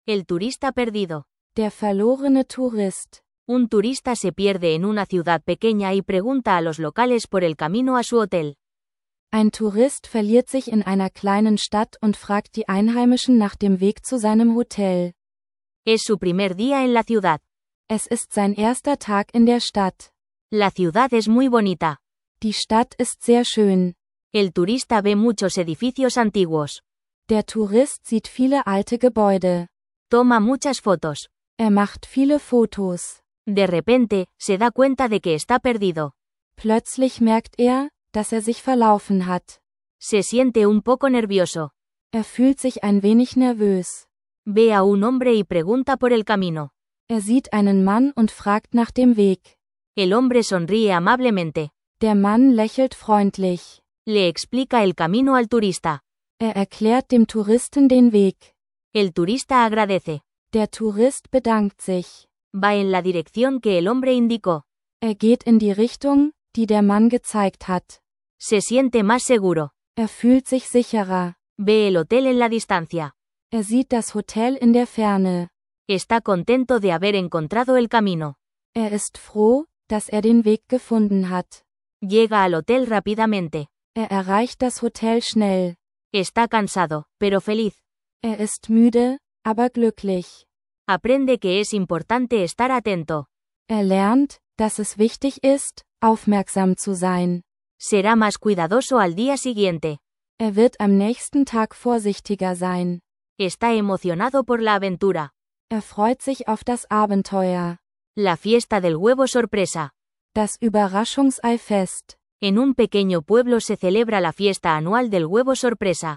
El turista perdido. Der verlorene Tourist. Un turista se pierde en una ciudad pequeña y pregunta a los locales por el camino a su hotel. Ein Tourist verliert sich in einer kleinen Stadt und fragt die Einheimischen nach dem Weg zu seinem Hotel. Es su primer día en la ciudad. Es ist sein erster Tag in der Stadt. La ciudad es muy bonita. Die Stadt ist sehr schön. El turista ve muchos edificios antiguos. Der Tourist sieht viele alte Gebäude. Toma muchas fotos. Macht viele Fotos. De repente, se da cuenta de que está perdido. Plötzlich merkt dass sich verlaufen hat. Se siente un poco nervioso. Fühlt sich ein wenig nervös. Ve a un hombre y pregunta por el camino. Sieht einen Mann und fragt nach dem Weg. El hombre sonríe amablemente. Der Mann lächelt freundlich. Le explica el camino al turista. Erklärt dem Touristen den Weg. El turista agradece. Der Tourist bedankt sich. Va en la dirección que el hombre indicó. Geht in die Richtung, die der Mann gezeigt hat. Se siente más seguro. Fühlt sich sicherer. Ve el hotel en la distancia. Sieht das Hotel in der Ferne. Está contento de haber encontrado el camino. Ist froh, dass den Weg gefunden hat. Llega al hotel rápidamente. Erreicht das Hotel schnell. Está cansado, pero feliz. Ist müde, aber glücklich. Aprende que es importante estar atento. Lernt, dass es wichtig ist, aufmerksam zu sein. Será más cuidadoso al día siguiente. Wird am nächsten Tag vorsichtiger sein. Está emocionado por la aventura. Freut sich auf das Abenteuer. La fiesta del huevo sorpresa. Das Überraschungseifest. En un pequeño pueblo se celebra la fiesta anual del huevo sorpresa.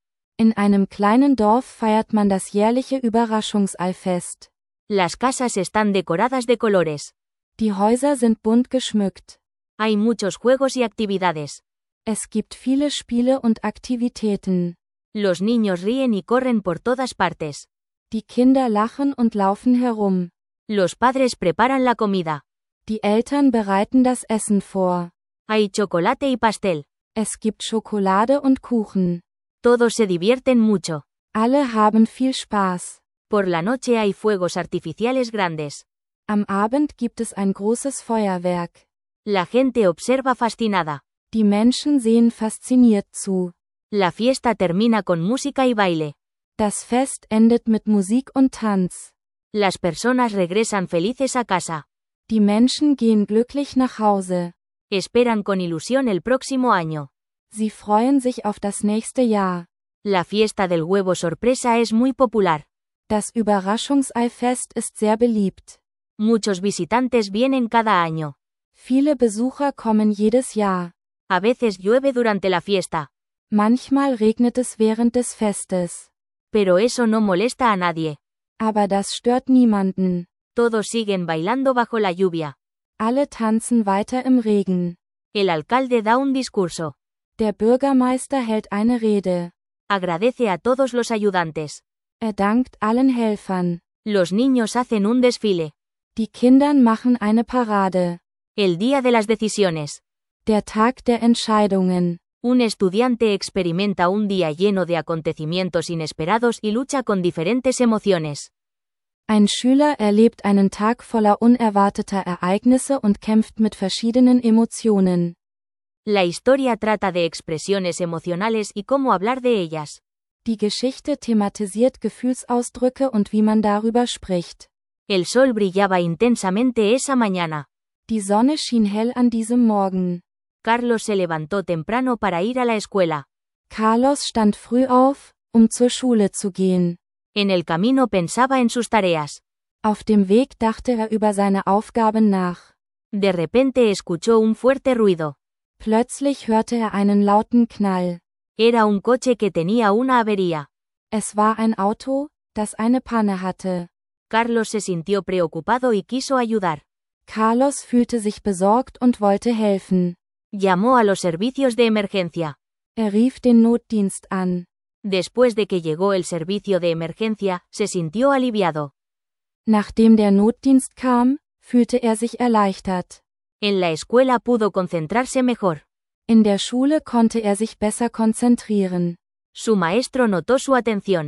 In einem kleinen Dorf feiert man das jährliche Überraschungseifest. Las casas están decoradas de colores. Die Häuser sind bunt geschmückt. Hay muchos juegos y actividades. Es gibt viele Spiele und Aktivitäten. Los niños ríen y corren por todas partes. Die Kinder lachen und laufen herum. Los padres preparan la comida. Die Eltern bereiten das Essen vor. Hay chocolate y pastel. Es gibt Schokolade und Kuchen. Todos se divierten mucho. Alle haben viel Spaß. Por la noche hay fuegos artificiales grandes. Am Abend gibt es ein großes Feuerwerk. La gente observa fascinada. Die Menschen sehen fasziniert zu. La fiesta termina con música y baile. Das Fest endet mit Musik und Tanz. Las personas regresan felices a casa. Die Menschen gehen glücklich nach Hause. Esperan con ilusión el próximo año. Sie freuen sich auf das nächste Jahr. La fiesta del huevo sorpresa es muy popular. Das Überraschungseifest ist sehr beliebt. Muchos visitantes vienen cada año. Viele Besucher kommen jedes Jahr. A veces llueve durante la fiesta. Manchmal regnet es während des Festes. Pero eso no molesta a nadie. Aber das stört niemanden. Todos siguen bailando bajo la lluvia. Alle tanzen weiter im Regen. El alcalde da un discurso. Der Bürgermeister hält eine Rede. Agradece a todos los ayudantes. Dankt allen Helfern. Los niños hacen un desfile. Die Kinder machen eine Parade. El día de las decisiones. Der Tag der Entscheidungen. Un estudiante experimenta un día lleno de acontecimientos inesperados y lucha con diferentes emociones. Ein Schüler erlebt einen Tag voller unerwarteter Ereignisse und kämpft mit verschiedenen Emotionen. La historia trata de expresiones emocionales y cómo hablar de ellas. Die Geschichte thematisiert Gefühlsausdrücke und wie man darüber spricht. El sol brillaba intensamente esa mañana. Die Sonne schien hell an diesem Morgen. Carlos se levantó temprano para ir a la escuela. Carlos stand früh auf, zur Schule zu gehen. En el camino pensaba en sus tareas. Auf dem Weg dachte über seine Aufgaben nach. De repente escuchó un fuerte ruido. Plötzlich hörte einen lauten Knall. Era un coche que tenía una avería. Es war ein Auto, das eine Panne hatte. Carlos se sintió preocupado y quiso ayudar. Carlos fühlte sich besorgt und wollte helfen. Llamó a los servicios de emergencia. Rief den Notdienst an. Después de que llegó el servicio de emergencia, se sintió aliviado. Nachdem der Notdienst kam, fühlte sich erleichtert. En la escuela pudo concentrarse mejor. In der Schule konnte sich besser konzentrieren. Su maestro notó su atención.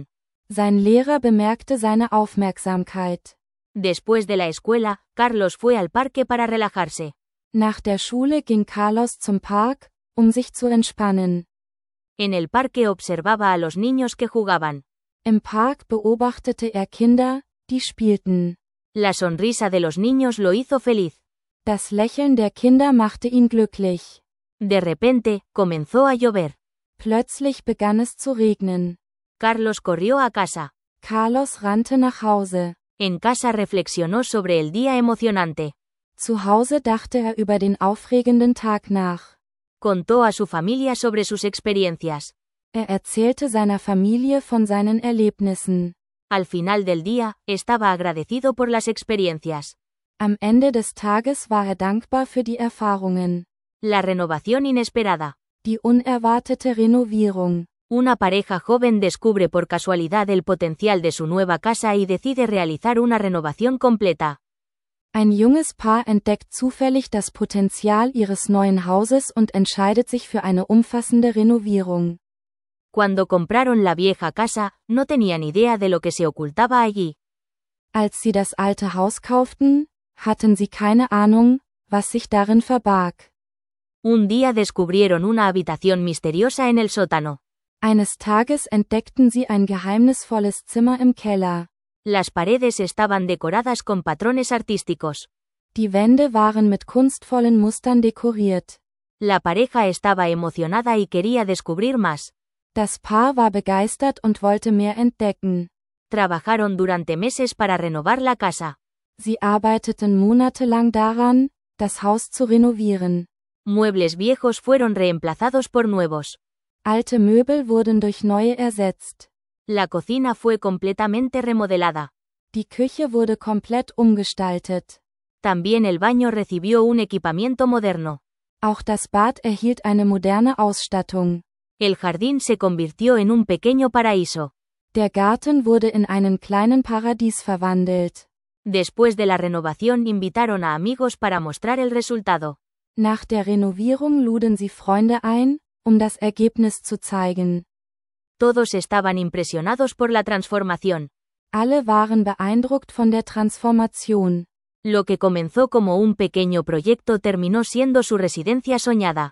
Sein Lehrer bemerkte seine Aufmerksamkeit. Después de la escuela, Carlos fue al parque para relajarse. Nach der Schule ging Carlos zum Park, sich zu entspannen. En el parque observaba a los niños que jugaban. Im Park beobachtete Kinder, die spielten. La sonrisa de los niños lo hizo feliz. Das Lächeln der Kinder machte ihn glücklich. De repente, comenzó a llover. Plötzlich begann es zu regnen. Carlos corrió a casa. Carlos rannte nach Hause. En casa reflexionó sobre el día emocionante. Zu Hause dachte über den aufregenden Tag nach. Contó a su familia sobre sus experiencias. Erzählte seiner Familie von seinen Erlebnissen. Al final del día, estaba agradecido por las experiencias. Am Ende des Tages war dankbar für die Erfahrungen. La renovación inesperada. Die unerwartete Renovierung. Una pareja joven descubre por casualidad el potencial de su nueva casa y decide realizar una renovación completa. Ein junges Paar entdeckt zufällig das Potenzial ihres neuen Hauses und entscheidet sich für eine umfassende Renovierung. Cuando compraron la vieja casa, no tenían idea de lo que se ocultaba allí. Als sie das alte Haus kauften, hatten sie keine Ahnung, was sich darin verbarg. Un día descubrieron una habitación misteriosa en el sótano. Eines Tages entdeckten sie ein geheimnisvolles Zimmer im Keller. Las paredes estaban decoradas con patrones artísticos. Die Wände waren mit kunstvollen Mustern dekoriert. La pareja estaba emocionada y quería descubrir más. Das Paar war begeistert und wollte mehr entdecken. Trabajaron durante meses para renovar la casa. Sie arbeiteten monatelang daran, das Haus zu renovieren. Muebles viejos fueron reemplazados por nuevos. Alte Möbel wurden durch neue ersetzt. La cocina fue completamente remodelada. Die Küche wurde komplett umgestaltet. También el baño recibió un equipamiento moderno. Auch das Bad erhielt eine moderne Ausstattung. El jardín se convirtió en un pequeño paraíso. Der Garten wurde in einen kleinen Paradies verwandelt. Después de la renovación invitaron a amigos para mostrar el resultado. Nach der Renovierung luden sie Freunde ein, das Ergebnis zu zeigen. Todos estaban impresionados por la transformación. Alle waren beeindruckt von der Transformation. Lo que comenzó como un pequeño proyecto terminó siendo su residencia soñada.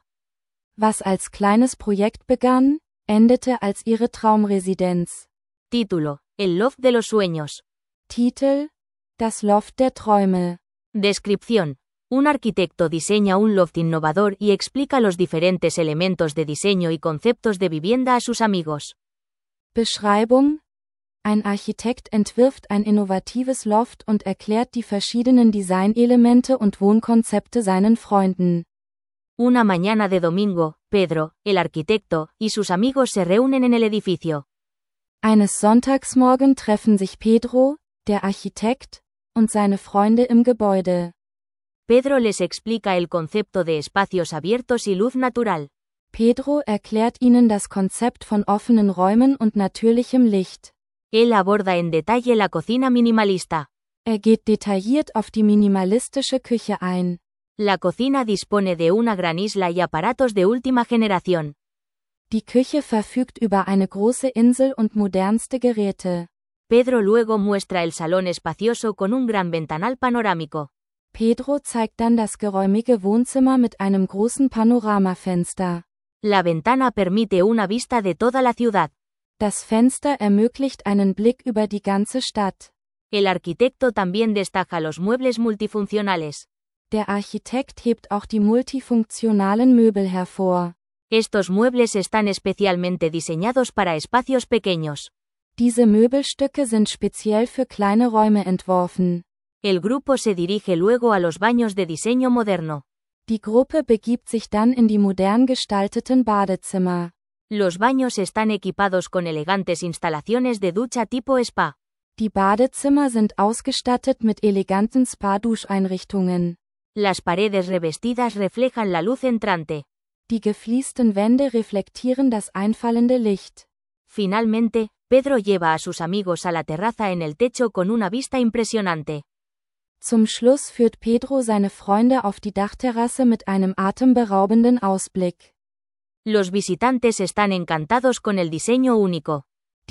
Was als kleines Projekt begann, endete als ihre Traumresidenz. Título: El Loft de los Sueños. Titel: Das Loft der Träume. Descripción: Un arquitecto diseña un loft innovador y explica los diferentes elementos de diseño y conceptos de vivienda a sus amigos. Beschreibung: Ein Architekt entwirft ein innovatives Loft und erklärt die verschiedenen Designelemente und Wohnkonzepte seinen Freunden. Una mañana de domingo, Pedro, el arquitecto, y sus amigos se reúnen en el edificio. Eines Sonntagsmorgen treffen sich Pedro, der Architekt, und seine Freunde im Gebäude. Pedro les explica el concepto de espacios abiertos y luz natural. Pedro erklärt ihnen das Konzept von offenen Räumen und natürlichem Licht. Él aborda en detalle la cocina minimalista. Geht detailliert auf die minimalistische Küche ein. La cocina dispone de una gran isla y aparatos de última generación. Die Küche verfügt über eine große Insel und modernste Geräte. Pedro luego muestra el salón espacioso con un gran ventanal panorámico. Pedro zeigt dann das geräumige Wohnzimmer mit einem großen Panoramafenster. La ventana permite una vista de toda la ciudad. Das Fenster ermöglicht einen Blick über die ganze Stadt. El arquitecto también destaca los muebles multifuncionales. Der Architekt hebt auch die multifunktionalen Möbel hervor. Estos muebles están especialmente diseñados para espacios pequeños. Diese Möbelstücke sind speziell für kleine Räume entworfen. El grupo se dirige luego a los baños de diseño moderno. Die Gruppe begibt sich dann in die modern gestalteten Badezimmer. Los baños están equipados con elegantes instalaciones de ducha tipo spa. Die Badezimmer sind ausgestattet mit eleganten Spa-Duscheinrichtungen. Las paredes revestidas reflejan la luz entrante. Die gefliesten Wände reflektieren das einfallende Licht. Finalmente, Pedro lleva a sus amigos a la terraza en el techo con una vista impresionante. Zum Schluss führt Pedro seine Freunde auf die Dachterrasse mit einem atemberaubenden Ausblick. Los visitantes están encantados con el diseño único.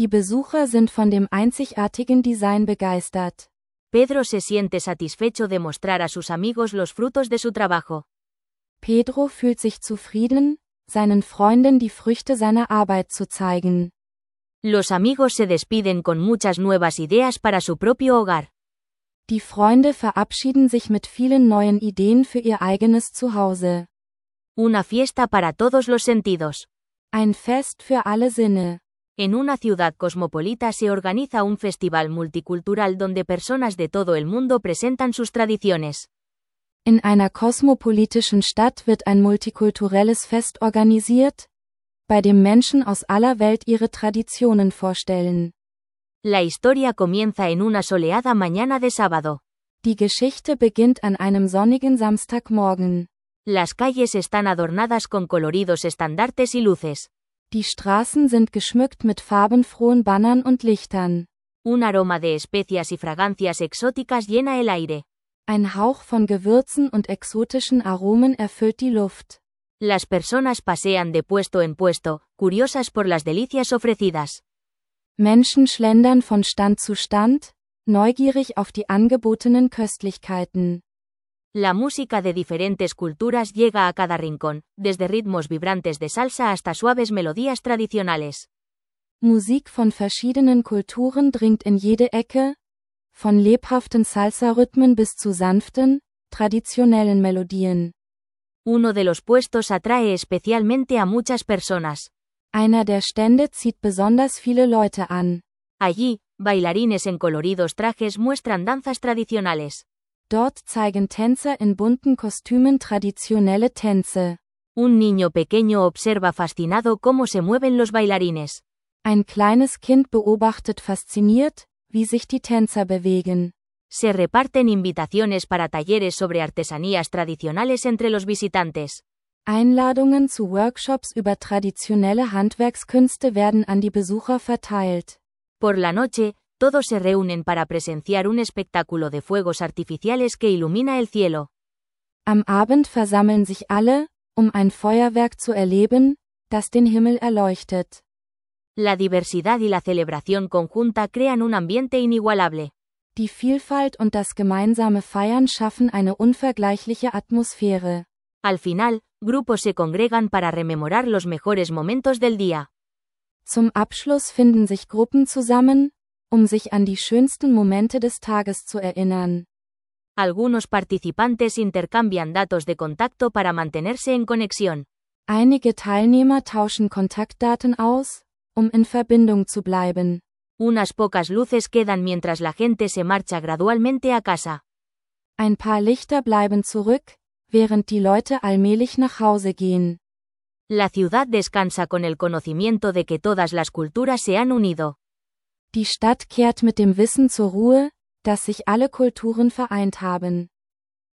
Die Besucher sind von dem einzigartigen Design begeistert. Pedro se siente satisfecho de mostrar a sus amigos los frutos de su trabajo. Pedro fühlt sich zufrieden, seinen Freunden die Früchte seiner Arbeit zu zeigen. Los amigos se despiden con muchas nuevas ideas para su propio hogar. Die Freunde verabschieden sich mit vielen neuen Ideen für ihr eigenes Zuhause. Una fiesta para todos los sentidos. Ein Fest für alle Sinne. En una ciudad cosmopolita se organiza un festival multicultural donde personas de todo el mundo presentan sus tradiciones. In einer kosmopolitischen Stadt wird ein multikulturelles Fest organisiert, bei dem Menschen aus aller Welt ihre Traditionen vorstellen. La historia comienza en una soleada mañana de sábado. Die Geschichte beginnt an einem sonnigen Samstagmorgen. Las calles están adornadas con coloridos estandartes y luces. Die Straßen sind geschmückt mit farbenfrohen Bannern und Lichtern. Un aroma de especias y fragancias exóticas llena el aire. Ein Hauch von Gewürzen und exotischen Aromen erfüllt die Luft. Las personas pasean de puesto en puesto, curiosas por las delicias ofrecidas. Menschen schlendern von Stand zu Stand, neugierig auf die angebotenen Köstlichkeiten. La música de diferentes culturas llega a cada rincón, desde ritmos vibrantes de salsa hasta suaves melodías tradicionales. Musik von verschiedenen Kulturen dringt in jede Ecke, von lebhaften Salsa-Rhythmen bis zu sanften, traditionellen Melodien. Uno de los puestos atrae especialmente a muchas personas. Einer der Stände zieht besonders viele Leute an. Allí, bailarines en coloridos trajes muestran danzas tradicionales. Dort zeigen Tänzer in bunten Kostümen traditionelle Tänze. Un niño pequeño observa fascinado cómo se mueven los bailarines. Ein kleines Kind beobachtet fasziniert, wie sich die Tänzer bewegen. Se reparten invitaciones para talleres sobre artesanías tradicionales entre los visitantes. Einladungen zu Workshops über traditionelle Handwerkskünste werden an die Besucher verteilt. Por la noche, todos se reúnen para presenciar un espectáculo de fuegos artificiales que ilumina el cielo. Am Abend versammeln sich alle, um ein Feuerwerk zu erleben, das den Himmel erleuchtet. La diversidad y la celebración conjunta crean un ambiente inigualable. Die Vielfalt und das gemeinsame Feiern schaffen eine unvergleichliche Atmosphäre. Al final, grupos se congregan para rememorar los mejores momentos del día. Zum Abschluss finden sich Gruppen zusammen, um sich an die schönsten Momente des Tages zu erinnern. Algunos participantes intercambian datos de contacto para mantenerse en conexión. Einige Teilnehmer tauschen Kontaktdaten aus, um in Verbindung zu bleiben. Unas pocas luces quedan mientras la gente se marcha gradualmente a casa. Ein paar Lichter bleiben zurück, während die Leute allmählich nach Hause gehen. La ciudad descansa con el conocimiento de que todas las culturas se han unido. Die Stadt kehrt mit dem Wissen zur Ruhe, dass sich alle Kulturen vereint haben.